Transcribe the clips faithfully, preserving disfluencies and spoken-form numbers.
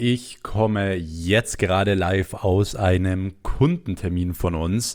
Ich komme jetzt gerade live aus einem Kundentermin von uns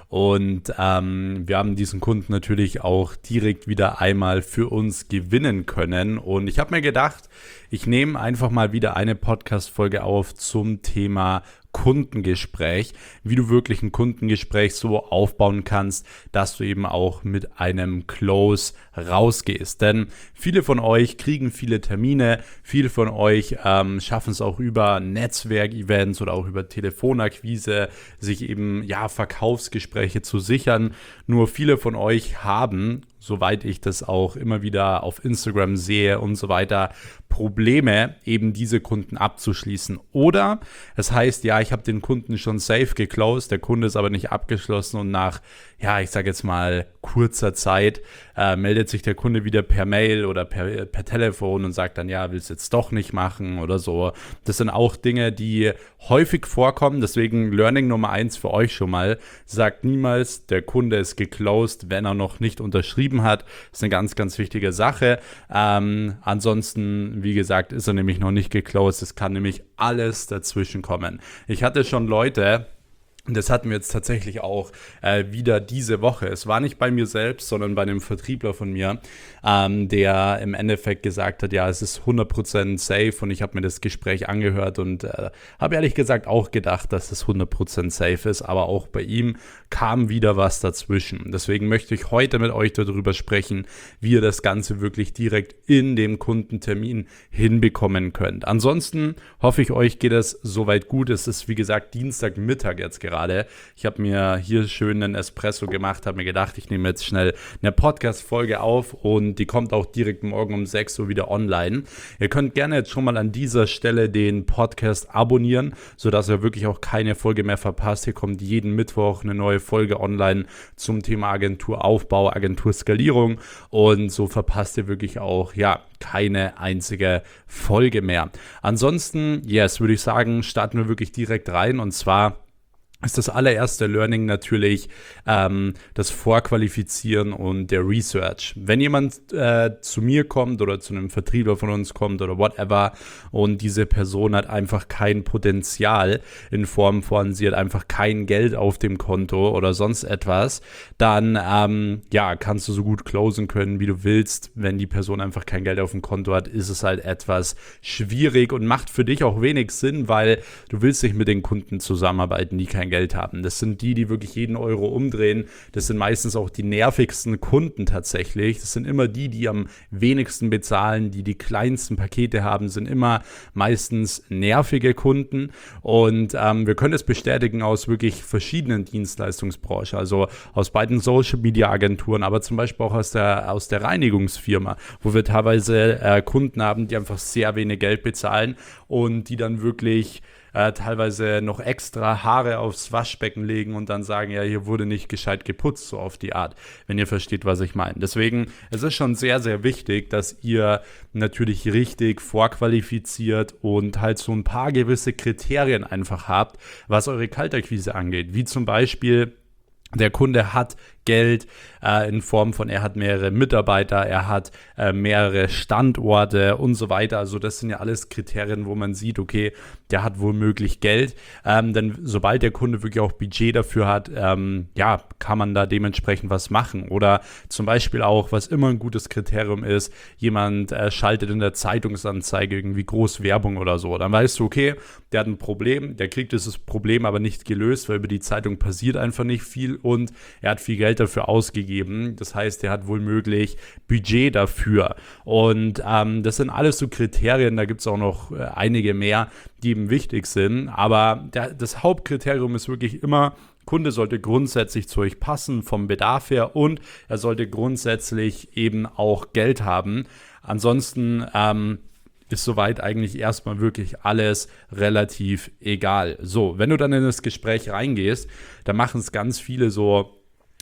und ähm, wir haben diesen Kunden natürlich auch direkt wieder einmal für uns gewinnen können. Und ich habe mir gedacht, ich nehme einfach mal wieder eine Podcast-Folge auf zum Thema Kundengespräch, wie du wirklich ein Kundengespräch so aufbauen kannst, dass du eben auch mit einem Close rausgehst. Denn viele von euch kriegen viele Termine, viele von euch ähm, schaffen es auch über Netzwerkevents oder auch über Telefonakquise, sich eben ja Verkaufsgespräche zu sichern. Nur viele von euch haben, soweit ich das auch immer wieder auf Instagram sehe und so weiter, Probleme, eben diese Kunden abzuschließen. Oder es heißt, ja, ich habe den Kunden schon safe geclosed, der Kunde ist aber nicht abgeschlossen und nach, ja, ich sage jetzt mal kurzer Zeit äh, meldet sich der Kunde wieder per Mail oder per, per Telefon und sagt dann, ja, will es jetzt doch nicht machen oder so. Das sind auch Dinge, die häufig vorkommen, deswegen Learning Nummer eins für euch schon mal, sagt niemals, der Kunde ist geclosed, wenn er noch nicht unterschrieben hat. Das ist eine ganz, ganz wichtige Sache. Ähm, ansonsten, wie gesagt, ist er nämlich noch nicht geclosed. Es kann nämlich alles dazwischen kommen. Ich hatte schon Leute, das hatten wir jetzt tatsächlich auch äh, wieder diese Woche. Es war nicht bei mir selbst, sondern bei einem Vertriebler von mir, ähm, der im Endeffekt gesagt hat, ja, es ist hundert Prozent safe, und ich habe mir das Gespräch angehört und äh, habe ehrlich gesagt auch gedacht, dass es hundert Prozent safe ist, aber auch bei ihm kam wieder was dazwischen. Deswegen möchte ich heute mit euch darüber sprechen, wie ihr das Ganze wirklich direkt in dem Kundentermin hinbekommen könnt. Ansonsten hoffe ich, euch geht es soweit gut. Es ist, wie gesagt, Dienstagmittag jetzt gerade. Gerade. Ich habe mir hier schön einen Espresso gemacht, habe mir gedacht, ich nehme jetzt schnell eine Podcast-Folge auf und die kommt auch direkt morgen um sechs Uhr wieder online. Ihr könnt gerne jetzt schon mal an dieser Stelle den Podcast abonnieren, sodass ihr wirklich auch keine Folge mehr verpasst. Hier kommt jeden Mittwoch eine neue Folge online zum Thema Agenturaufbau, Agenturskalierung, und so verpasst ihr wirklich auch, ja, keine einzige Folge mehr. Ansonsten, yes, würde ich sagen, starten wir wirklich direkt rein, und zwar ist das allererste Learning natürlich ähm, das Vorqualifizieren und der Research. Wenn jemand äh, zu mir kommt oder zu einem Vertriebler von uns kommt oder whatever und diese Person hat einfach kein Potenzial in Form von, sie hat einfach kein Geld auf dem Konto oder sonst etwas, dann ähm, ja, kannst du so gut closen können, wie du willst. Wenn die Person einfach kein Geld auf dem Konto hat, ist es halt etwas schwierig und macht für dich auch wenig Sinn, weil du willst nicht mit den Kunden zusammenarbeiten, die kein Geld haben. Das sind die, die wirklich jeden Euro umdrehen. Das sind meistens auch die nervigsten Kunden tatsächlich. Das sind immer die, die am wenigsten bezahlen, die die kleinsten Pakete haben, sind immer meistens nervige Kunden. Und ähm, wir können es bestätigen aus wirklich verschiedenen Dienstleistungsbranchen, also aus beiden Social-Media-Agenturen, aber zum Beispiel auch aus der, aus der Reinigungsfirma, wo wir teilweise äh, Kunden haben, die einfach sehr wenig Geld bezahlen und die dann wirklich Äh, teilweise noch extra Haare aufs Waschbecken legen und dann sagen, ja, hier wurde nicht gescheit geputzt, so auf die Art, wenn ihr versteht, was ich meine. Deswegen, es ist schon sehr, sehr wichtig, dass ihr natürlich richtig vorqualifiziert und halt so ein paar gewisse Kriterien einfach habt, was eure Kaltakquise angeht, wie zum Beispiel, der Kunde hat Geld äh, in Form von, er hat mehrere Mitarbeiter, er hat äh, mehrere Standorte und so weiter. Also das sind ja alles Kriterien, wo man sieht, okay, der hat womöglich Geld. Ähm, denn sobald der Kunde wirklich auch Budget dafür hat, ähm, ja, kann man da dementsprechend was machen. Oder zum Beispiel auch, was immer ein gutes Kriterium ist, jemand äh, schaltet in der Zeitungsanzeige irgendwie groß Werbung oder so. Dann weißt du, okay, der hat ein Problem, der kriegt dieses Problem aber nicht gelöst, weil über die Zeitung passiert einfach nicht viel und er hat viel Geld dafür ausgegeben. Das heißt, er hat womöglich Budget dafür. Und ähm, das sind alles so Kriterien, da gibt es auch noch äh, einige mehr, die eben wichtig sind. Aber der, das Hauptkriterium ist wirklich immer, Kunde sollte grundsätzlich zu euch passen vom Bedarf her und er sollte grundsätzlich eben auch Geld haben. Ansonsten ähm, ist soweit eigentlich erstmal wirklich alles relativ egal. So, wenn du dann in das Gespräch reingehst, dann machen es ganz viele so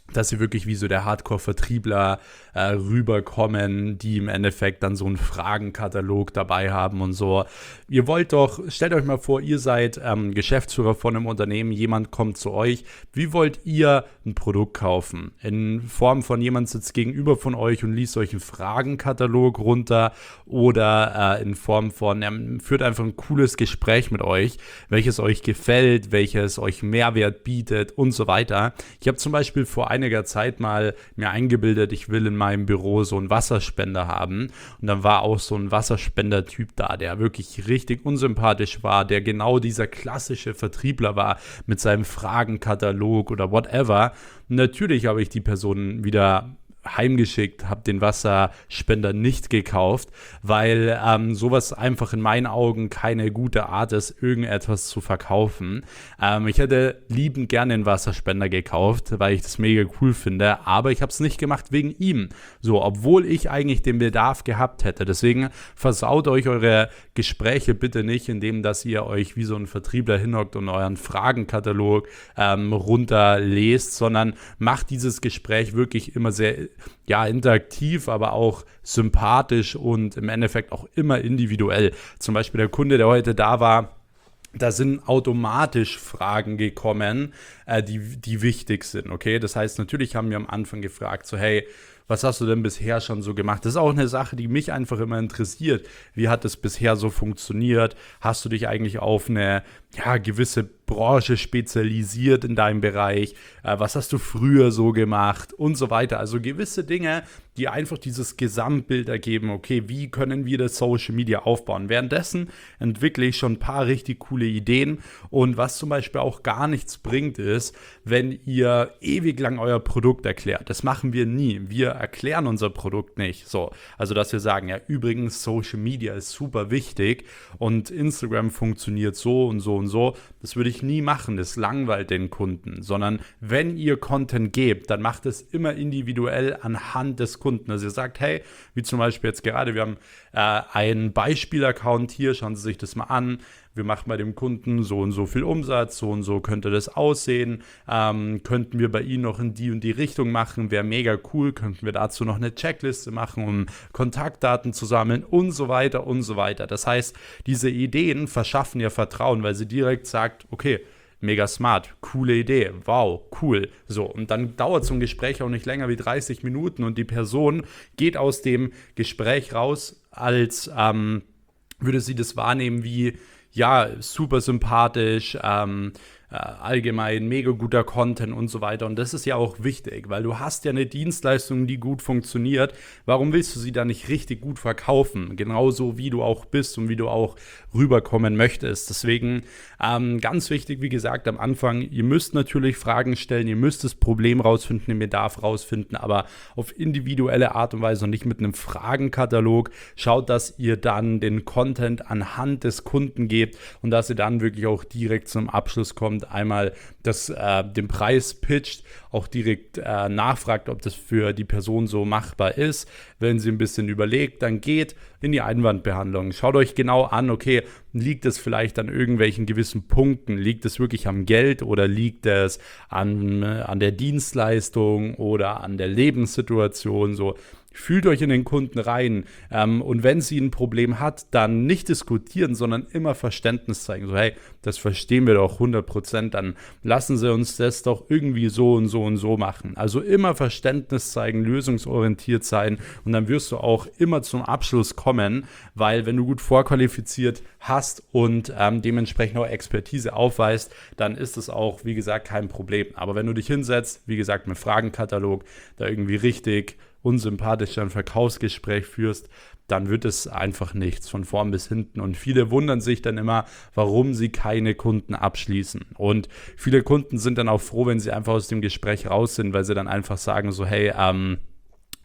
dass sie wirklich wie so der Hardcore-Vertriebler äh, rüberkommen, die im Endeffekt dann so einen Fragenkatalog dabei haben und so. Ihr wollt doch, stellt euch mal vor, ihr seid ähm, Geschäftsführer von einem Unternehmen, jemand kommt zu euch. Wie wollt ihr ein Produkt kaufen? In Form von jemand sitzt gegenüber von euch und liest euch einen Fragenkatalog runter oder äh, in Form von, er führt einfach ein cooles Gespräch mit euch, welches euch gefällt, welches euch Mehrwert bietet und so weiter. Ich habe zum Beispiel vor einiger Zeit mal mir eingebildet, ich will in meinem Büro so einen Wasserspender haben und dann war auch so ein Wasserspender-Typ da, der wirklich richtig unsympathisch war, der genau dieser klassische Vertriebler war mit seinem Fragenkatalog oder whatever. Und natürlich habe ich die Person wieder heimgeschickt, habe den Wasserspender nicht gekauft, weil ähm, sowas einfach in meinen Augen keine gute Art ist, irgendetwas zu verkaufen. Ähm, ich hätte liebend gerne einen Wasserspender gekauft, weil ich das mega cool finde, aber ich habe es nicht gemacht wegen ihm. So, obwohl ich eigentlich den Bedarf gehabt hätte. Deswegen versaut euch eure Gespräche bitte nicht, indem dass ihr euch wie so ein Vertriebler hinhockt und euren Fragenkatalog ähm, runterlest, sondern macht dieses Gespräch wirklich immer sehr ja, interaktiv, aber auch sympathisch und im Endeffekt auch immer individuell. Zum Beispiel der Kunde, der heute da war, da sind automatisch Fragen gekommen, äh, die, die wichtig sind, okay? Das heißt, natürlich haben wir am Anfang gefragt, so hey, was hast du denn bisher schon so gemacht? Das ist auch eine Sache, die mich einfach immer interessiert. Wie hat es bisher so funktioniert? Hast du dich eigentlich auf eine ja, gewisse Branche spezialisiert in deinem Bereich? Äh, was hast du früher so gemacht? Und so weiter. Also gewisse Dinge, die einfach dieses Gesamtbild ergeben, okay, wie können wir das Social Media aufbauen? Währenddessen entwickle ich schon ein paar richtig coole Ideen. Und was zum Beispiel auch gar nichts bringt, ist, wenn ihr ewig lang euer Produkt erklärt. Das machen wir nie. Wir erklären unser Produkt nicht. So, also dass wir sagen, ja, übrigens, Social Media ist super wichtig und Instagram funktioniert so und so und so. Das würde ich nie machen. Das langweilt den Kunden. Sondern wenn ihr Content gebt, dann macht es immer individuell anhand des Kunden. Also ihr sagt, hey, wie zum Beispiel jetzt gerade, wir haben äh, einen Beispiel-Account hier, schauen Sie sich das mal an. Wir machen bei dem Kunden so und so viel Umsatz, so und so könnte das aussehen. Ähm, könnten wir bei Ihnen noch in die und die Richtung machen, wäre mega cool. Könnten wir dazu noch eine Checkliste machen, um Kontaktdaten zu sammeln und so weiter und so weiter. Das heißt, diese Ideen verschaffen ihr Vertrauen, weil sie direkt sagt, okay, mega smart, coole Idee, wow, cool. So, und dann dauert so ein Gespräch auch nicht länger wie dreißig Minuten und die Person geht aus dem Gespräch raus, als ähm, würde sie das wahrnehmen wie, ja, super sympathisch, ähm, äh, allgemein mega guter Content und so weiter. Und das ist ja auch wichtig, weil du hast ja eine Dienstleistung, die gut funktioniert. Warum willst du sie dann nicht richtig gut verkaufen? Genauso wie du auch bist und wie du auch rüberkommen möchtest. Deswegen ähm, ganz wichtig, wie gesagt, am Anfang, ihr müsst natürlich Fragen stellen, ihr müsst das Problem rausfinden, den Bedarf rausfinden, aber auf individuelle Art und Weise und nicht mit einem Fragenkatalog. Schaut, dass ihr dann den Content anhand des Kunden gebt und dass ihr dann wirklich auch direkt zum Abschluss kommt, einmal das, äh, den Preis pitcht, auch direkt äh, nachfragt, ob das für die Person so machbar ist. Wenn sie ein bisschen überlegt, dann geht in die Einwandbehandlung. Schaut euch genau an, okay, liegt es vielleicht an irgendwelchen gewissen Punkten? Liegt es wirklich am Geld oder liegt es an, äh, an der Dienstleistung oder an der Lebenssituation? So, fühlt euch in den Kunden rein ähm, und wenn sie ein Problem hat, dann nicht diskutieren, sondern immer Verständnis zeigen. So, hey, das verstehen wir doch hundert Prozent, dann lassen Sie uns das doch irgendwie so und so und so machen. Also immer Verständnis zeigen, lösungsorientiert sein und dann wirst du auch immer zum Abschluss kommen, weil wenn du gut vorqualifiziert hast und ähm, dementsprechend auch Expertise aufweist, dann ist es auch, wie gesagt, kein Problem. Aber wenn du dich hinsetzt, wie gesagt, mit Fragenkatalog, da irgendwie richtig unsympathisch ein Verkaufsgespräch führst, dann wird es einfach nichts von vorn bis hinten. Und viele wundern sich dann immer, warum sie keine Kunden abschließen. Und viele Kunden sind dann auch froh, wenn sie einfach aus dem Gespräch raus sind, weil sie dann einfach sagen so, hey, ähm,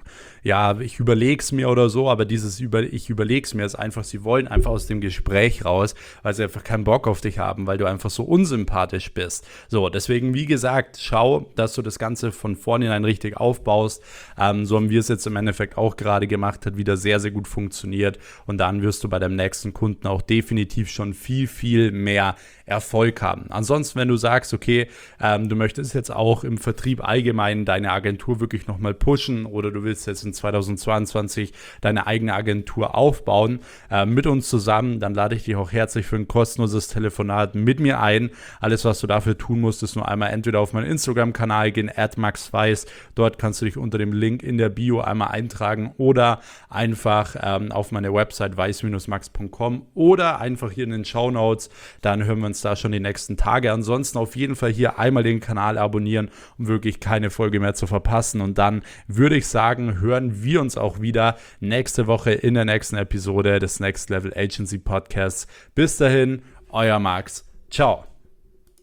ja, ich überlege es mir oder so, aber dieses über, ich überlege es mir ist einfach, sie wollen einfach aus dem Gespräch raus, weil sie einfach keinen Bock auf dich haben, weil du einfach so unsympathisch bist. So, deswegen, wie gesagt, schau, dass du das Ganze von vornherein richtig aufbaust. Ähm, so haben wir es jetzt im Endeffekt auch gerade gemacht, hat wieder sehr, sehr gut funktioniert und dann wirst du bei deinem nächsten Kunden auch definitiv schon viel, viel mehr Erfolg haben. Ansonsten, wenn du sagst, okay, ähm, du möchtest jetzt auch im Vertrieb allgemein deine Agentur wirklich nochmal pushen oder du willst jetzt in zweitausendzweiundzwanzig deine eigene Agentur aufbauen, äh, mit uns zusammen, dann lade ich dich auch herzlich für ein kostenloses Telefonat mit mir ein. Alles, was du dafür tun musst, ist nur einmal entweder auf meinen Instagram-Kanal gehen, at maxweiss, dort kannst du dich unter dem Link in der Bio einmal eintragen oder einfach ähm, auf meine Website weiss max punkt com oder einfach hier in den Shownotes, dann hören wir uns da schon die nächsten Tage. Ansonsten auf jeden Fall hier einmal den Kanal abonnieren, um wirklich keine Folge mehr zu verpassen. Und dann würde ich sagen, hören wir uns auch wieder nächste Woche in der nächsten Episode des Next Level Agency Podcasts. Bis dahin, euer Max. Ciao.